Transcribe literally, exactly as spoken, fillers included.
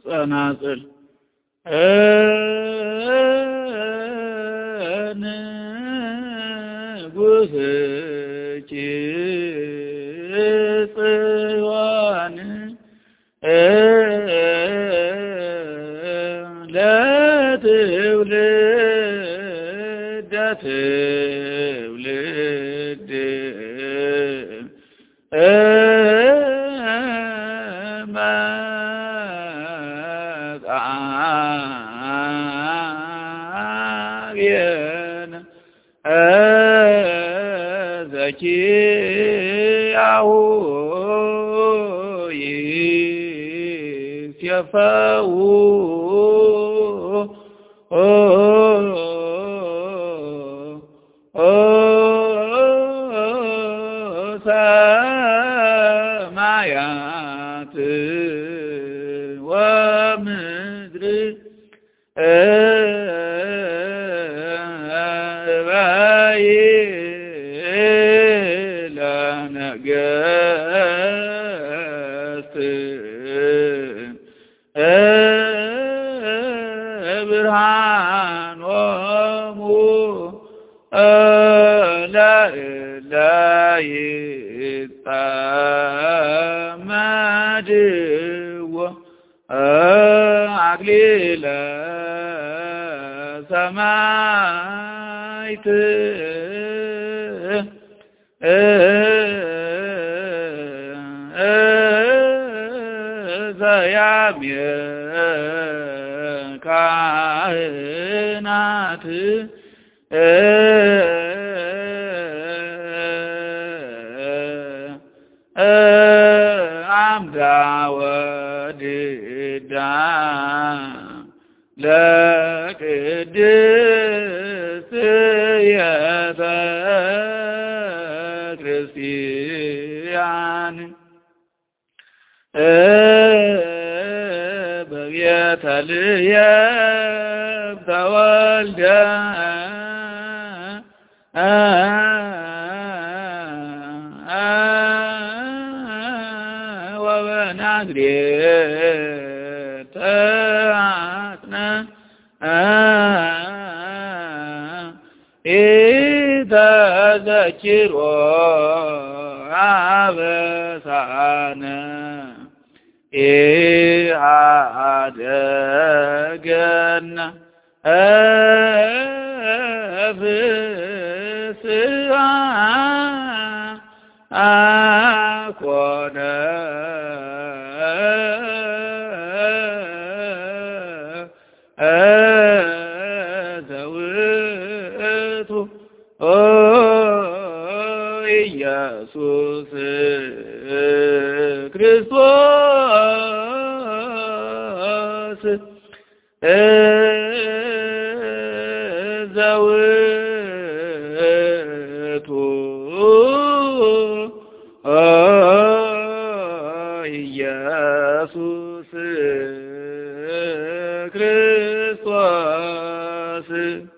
ጸናጽል ንጉሥ ጽዮን ለትውልደ ትውልድ መጽአብየነ ዘኪያሁ ይሴፈው ሰማያት ወምድር ለነገሥት ብርሃኖሙ ለእለ ይጸመድዎ አክሊለ ሰማዕት ዘያምየ ካህናት አምዳ ወድዳ ለቅድስት ቤተ ክርስቲያን በቤተልሔም ተወልደ ወበናዝሬት ተአጽነ ኢተዘኪሮ አበሳነ ኢሃደገነ ፍስሐ አኮነ ዘውእቱ ኢየሱስ ክርስቶስ ዘውእቱ ኢየሱስ ክርስቶስ